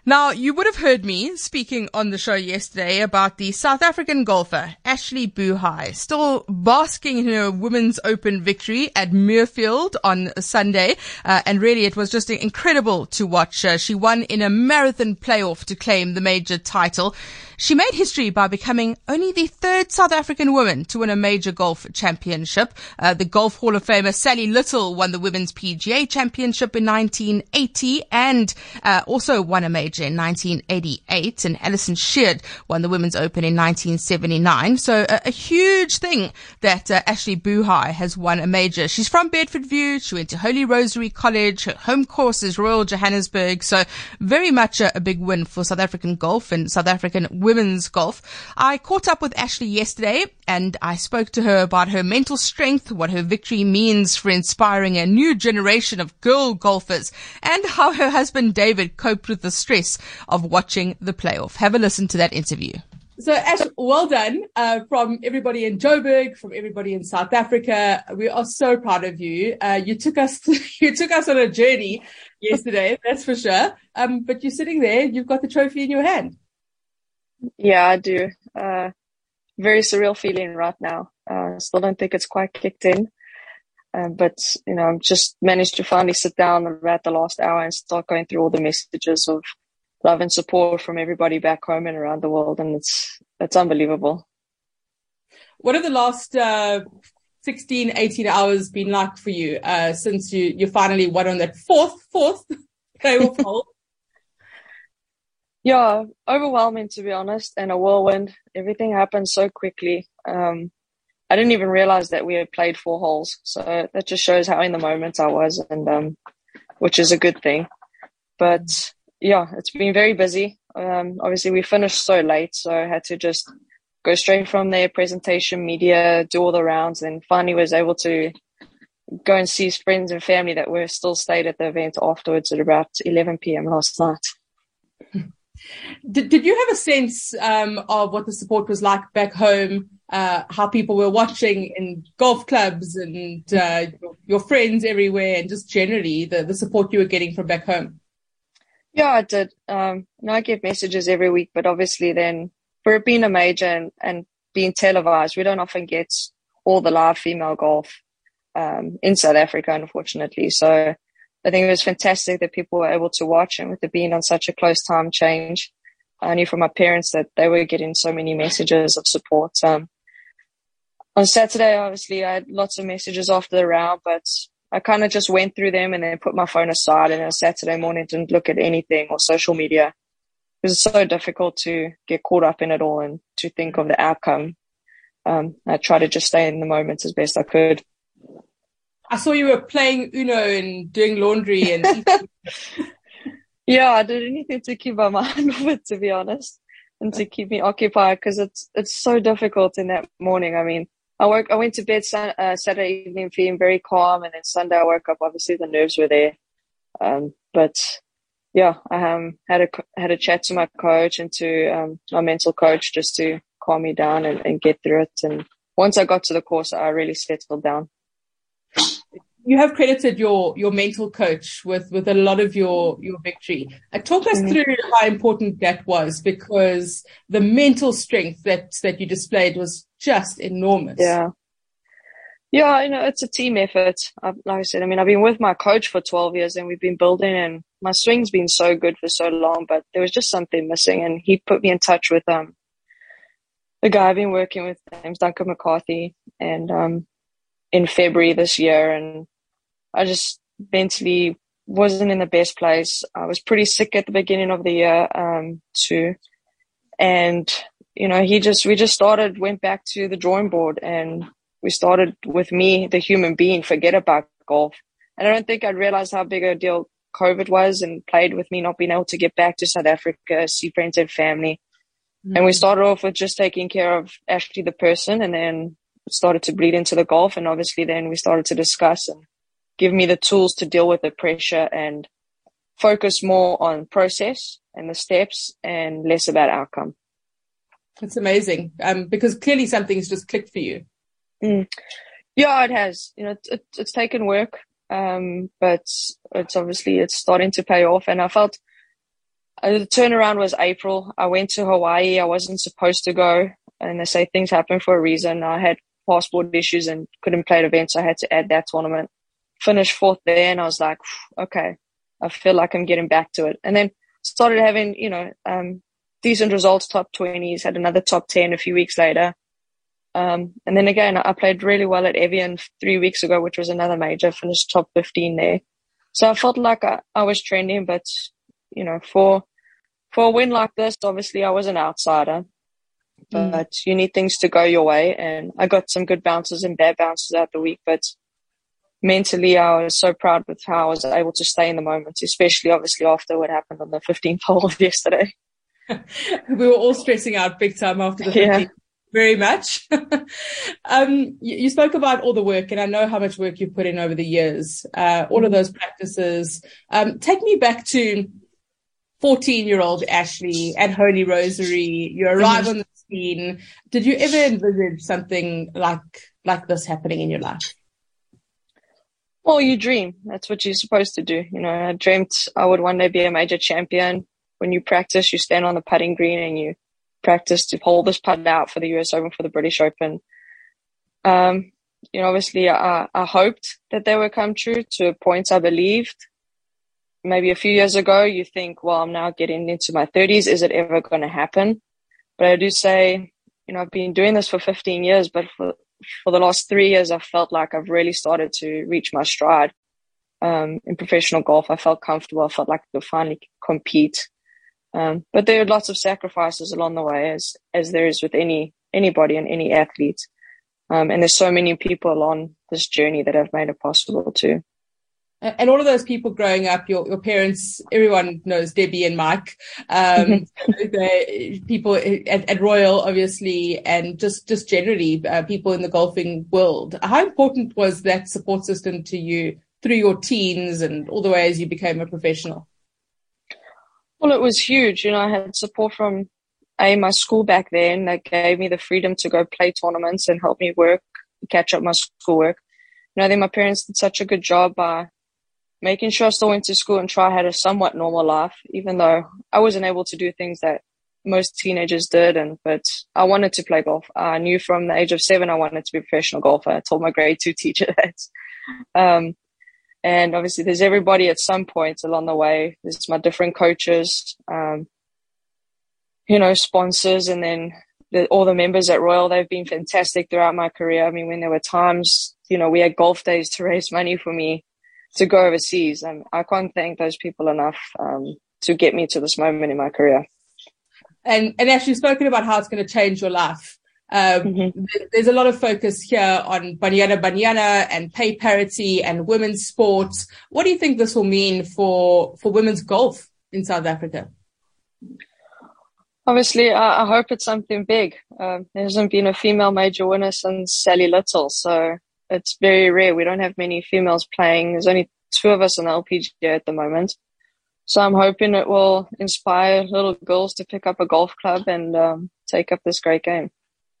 Now, you would have heard me speaking on the show yesterday about the South African golfer, Ashley Buhai, still basking in her Women's Open victory at Muirfield on Sunday. And really, it was just incredible to watch. She won in a marathon playoff to claim the major title. She made history by becoming only the third South African woman to win a major golf championship. The Golf Hall of Famer Sally Little won the Women's PGA Championship in 1980 and also won a major in 1988. And Alison Sheard won the Women's Open in 1979. So a huge thing that Ashley Buhai has won a major. She's from Bedfordview. She went to Holy Rosary College. Her home course is Royal Johannesburg. So very much a big win for South African golf and South African women's golf. I caught up with Ashley yesterday and I spoke to her about her mental strength, what her victory means for inspiring a new generation of girl golfers, and how her husband David coped with the stress of watching the playoff. Have a listen to that interview. So, Ash, well done from everybody in Joburg, from everybody in South Africa. We are so proud of you. You took us on a journey yesterday, that's for sure. But you're sitting there, you've got the trophy in your hand. Yeah, I do. Very surreal feeling right now. Still don't think it's quite kicked in. But, I've just managed to finally sit down at the last hour and start going through all the messages of love and support from everybody back home and around the world. And it's unbelievable. What have the last 16, 18 hours been like for you since you finally won on that fourth playoff hole? Yeah, overwhelming, to be honest, and a whirlwind. Everything happened so quickly. I didn't even realize that we had played 4 holes. So that just shows how in the moment I was, and which is a good thing. But yeah, it's been very busy. Obviously, we finished so late, so I had to just go straight from there, presentation, media, do all the rounds, and finally was able to go and see friends and family that were still stayed at the event afterwards at about 11 p.m. last night. Did you have a sense of what the support was like back home, how people were watching in golf clubs and your friends everywhere, and just generally the support you were getting from back home? Yeah, I did. I get messages every week, but obviously then for it being a major and being televised, we don't often get all the live female golf in South Africa, unfortunately. So I think it was fantastic that people were able to watch, and with it being on such a close time change, I knew from my parents that they were getting so many messages of support. On Saturday, obviously, I had lots of messages after the round, but I kind of just went through them and then put my phone aside, and on Saturday morning didn't look at anything or social media. It was so difficult to get caught up in it all and to think of the outcome. I tried to just stay in the moment as best I could. I saw you were playing Uno and doing laundry and Yeah, I did anything to keep my mind off it, to be honest, and to keep me occupied, because it's so difficult in that morning. I mean, I went to bed Saturday evening feeling very calm, and then Sunday I woke up. Obviously, the nerves were there, but yeah, I had a chat to my coach and to my mental coach just to calm me down and get through it. And once I got to the course, I really settled down. You have credited your mental coach with a lot of your victory. Talk us through how important that was, because the mental strength that you displayed was just enormous. Yeah, it's a team effort. Like I said, I've been with my coach for 12 years and we've been building, and my swing's been so good for so long, but there was just something missing, and he put me in touch with the guy I've been working with, name's Duncan McCarthy, and in February this year, and I just mentally wasn't in the best place. I was pretty sick at the beginning of the year, too. And, we just went back to the drawing board, and we started with me, the human being, forget about golf. And I don't think I'd realized how big a deal COVID was, and played with me not being able to get back to South Africa, see friends and family. Mm-hmm. And we started off with just taking care of Ashley, the person, and then it started to bleed into the golf. And obviously then we started to discuss and give me the tools to deal with the pressure and focus more on process and the steps and less about outcome. It's amazing, because clearly something's just clicked for you. Yeah, it has. It's taken work, but it's starting to pay off. And I felt The turnaround was April. I went to Hawaii. I wasn't supposed to go, and they say things happen for a reason. I had passport issues and couldn't play at events, so I had to add that tournament. Finished fourth there, and I was like, okay, I feel like I'm getting back to it. And then started having, decent results, top 20s, had another top 10 a few weeks later. And then again, I played really well at Evian 3 weeks ago, which was another major, finished top 15 there. So I felt like I was trending, but, for a win like this, obviously I was an outsider, but you need things to go your way. And I got some good bounces and bad bounces out the week, but mentally I was so proud with how I was able to stay in the moment, especially obviously after what happened on the 15th hole of yesterday. We were all stressing out big time after the 15th. Yeah. Very much. You spoke about all the work, and I know how much work you've put in over the years, all of those practices. Take me back to 14-year-old Ashley at Holy Rosary. You arrive on the scene. Did you ever envisage something like this happening in your life? Well, you dream. That's what you're supposed to do. I dreamt I would one day be a major champion. When you practice, you stand on the putting green and you practice to hold this putt out for the US Open, for the British Open. Obviously I hoped that they would come true to a point I believed. Maybe a few years ago, you think, well, I'm now getting into my 30s. Is it ever going to happen? But I do say, I've been doing this for 15 years, but for the last 3 years, I felt like I've really started to reach my stride. In professional golf, I felt comfortable. I felt like I could finally compete. But there are lots of sacrifices along the way, as there is with anybody and any athlete. And there's so many people on this journey that have made it possible too. And all of those people growing up, your parents, everyone knows Debbie and Mike, the people at Royal, obviously, and just generally people in the golfing world. How important was that support system to you through your teens and all the way as you became a professional? Well, it was huge. I had support from my school back then that gave me the freedom to go play tournaments and help me catch up my schoolwork. Then my parents did such a good job by making sure I still went to school and had a somewhat normal life, even though I wasn't able to do things that most teenagers did. But I wanted to play golf. I knew from the age of 7 I wanted to be a professional golfer. I told my grade 2 teacher that. And obviously there's everybody at some point along the way. There's my different coaches, sponsors, and then all the members at Royal. They've been fantastic throughout my career. I mean, when there were times, we had golf days to raise money for me to go overseas. And I can't thank those people enough to get me to this moment in my career. And actually spoken about how it's going to change your life. There's a lot of focus here on Banyana and pay parity and women's sports. What do you think this will mean for women's golf in South Africa? Obviously, I hope it's something big. There hasn't been a female major winner since Sally Little, so it's very rare. We don't have many females playing. There's only 2 of us on the LPGA at the moment. So I'm hoping it will inspire little girls to pick up a golf club and take up this great game.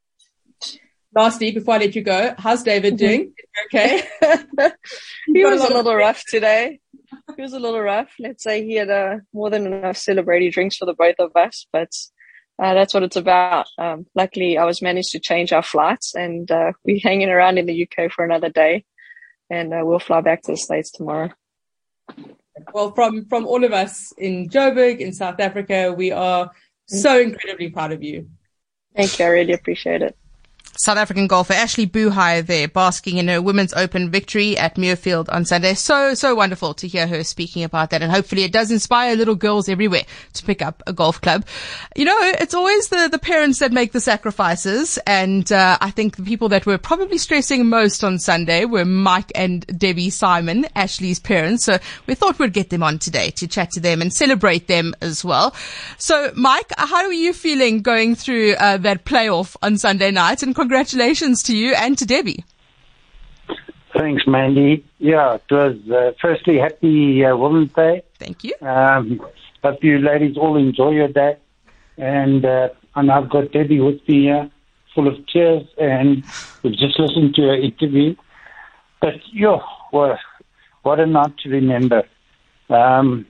Lastly, before I let you go, how's David doing? Okay. He was a little rough today. He was a little rough. Let's say he had more than enough celebratory drinks for the both of us, but that's what it's about. Luckily, I was managed to change our flights, and we're hanging around in the UK for another day, and we'll fly back to the States tomorrow. Well, from all of us in Joburg, in South Africa, we are so incredibly proud of you. Thank you. I really appreciate it. South African golfer Ashleigh Buhai there, basking in her Women's Open victory at Muirfield on Sunday. So wonderful to hear her speaking about that, and hopefully it does inspire little girls everywhere to pick up a golf club. It's always the parents that make the sacrifices, and I think the people that were probably stressing most on Sunday were Mike and Debbie Simon, Ashleigh's parents. So we thought we'd get them on today to chat to them and celebrate them as well. So Mike, how are you feeling going through that playoff on Sunday night? And congratulations to you and to Debbie. Thanks, Mandy. Yeah, it was firstly happy Women's Day. Thank you. Hope you ladies all enjoy your day. And I've got Debbie with me here, full of tears, and we've just listened to her interview. But, what a night to remember.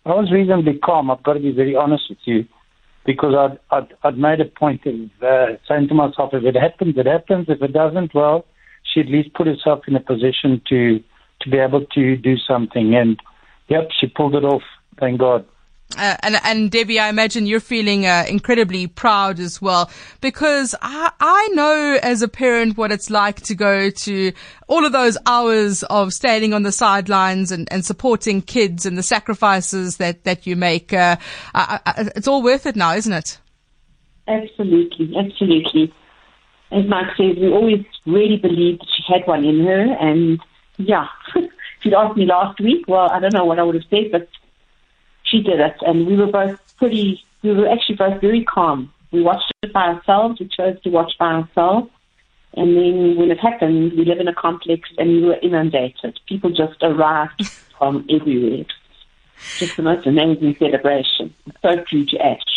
I was reasonably calm. I've got to be very honest with you, because I'd made a point of saying to myself, if it happens, it happens. If it doesn't, well, she at least put herself in a position to be able to do something. And, yep, she pulled it off, thank God. And Debbie, I imagine you're feeling incredibly proud as well, because I know as a parent what it's like to go to all of those hours of standing on the sidelines and supporting kids and the sacrifices that you make. It's all worth it now, isn't it? Absolutely, absolutely. As Mike says, we always really believed that she had one in her, and yeah, if you'd asked me last week, well, I don't know what I would have said, but she did it, and we were actually both very calm. We watched it by ourselves. We chose to watch by ourselves. And then when it happened, we live in a complex and we were inundated. People just arrived from everywhere. Just the most amazing celebration. So true to Ash.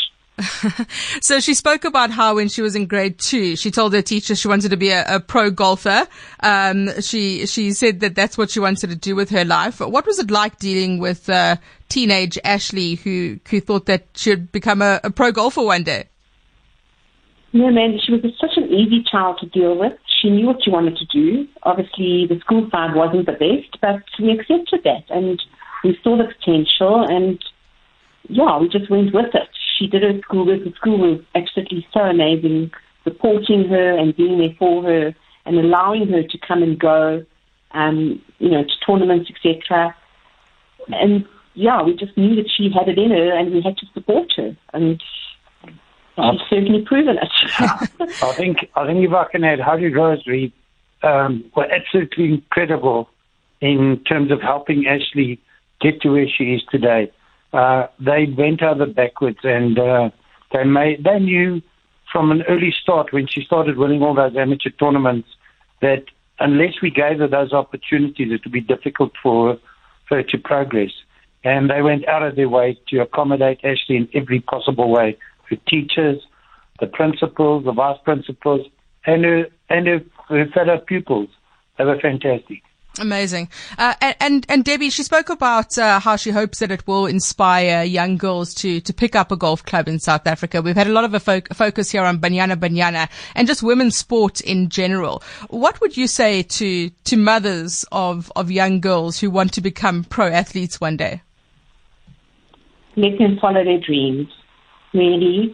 So she spoke about how when she was in grade 2, she told her teacher she wanted to be a pro golfer. She said that that's what she wanted to do with her life. What was it like dealing with teenage Ashley who thought that she'd become a pro golfer one day? Yeah, man, she was such an easy child to deal with. She knew what she wanted to do. Obviously, the school side wasn't the best, but we accepted that, and we saw the potential, and yeah, we just went with it. She did her schoolwork. The school was absolutely so amazing, supporting her and being there for her and allowing her to come and go, to tournaments, etc. And yeah, we just knew that she had it in her, and we had to support her. And she's certainly proven it. I think if I can add, Holy Rosary were absolutely incredible in terms of helping Ashley get to where she is today. They bent over backwards, and they knew from an early start when she started winning all those amateur tournaments that unless we gave her those opportunities, it would be difficult for her to progress. And they went out of their way to accommodate Ashley in every possible way. Her teachers, the principals, the vice principals, and her fellow pupils. They were fantastic. Amazing. And Debbie, she spoke about how she hopes that it will inspire young girls to pick up a golf club in South Africa. We've had a lot of a focus here on Banyana and just women's sport in general. What would you say to mothers of young girls who want to become pro athletes one day? Let them follow their dreams, really.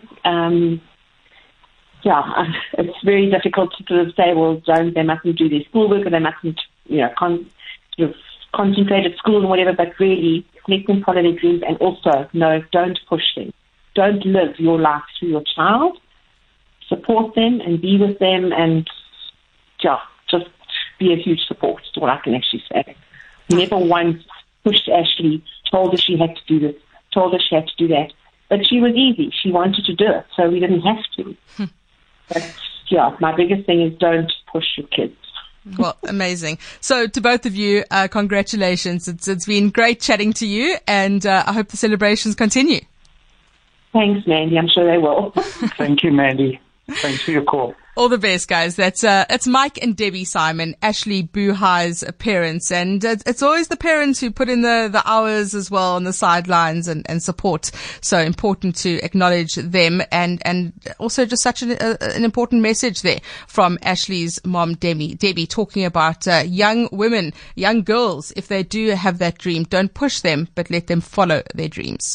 It's very difficult to sort of say, well, they mustn't do their schoolwork or they mustn't, concentrate at school and whatever, but really let them follow their dreams, and also, no, don't push them. Don't live your life through your child. Support them and be with them, and just be a huge support is what I can actually say. Never once pushed Ashley, told her she had to do this, told her she had to do that. But she was easy. She wanted to do it, so we didn't have to. But my biggest thing is don't push your kids. Well, amazing. So to both of you, congratulations. It's been great chatting to you, and I hope the celebrations continue. Thanks, Mandy. I'm sure they will. Thank you, Mandy. Thanks for your call. All the best, guys. That's Mike and Debbie Simon, Ashley Buhai's parents. And it's always the parents who put in the hours as well on the sidelines and support. So important to acknowledge them, and also just such an important message there from Ashley's mom, Debbie, talking about young women, young girls. If they do have that dream, don't push them, but let them follow their dreams.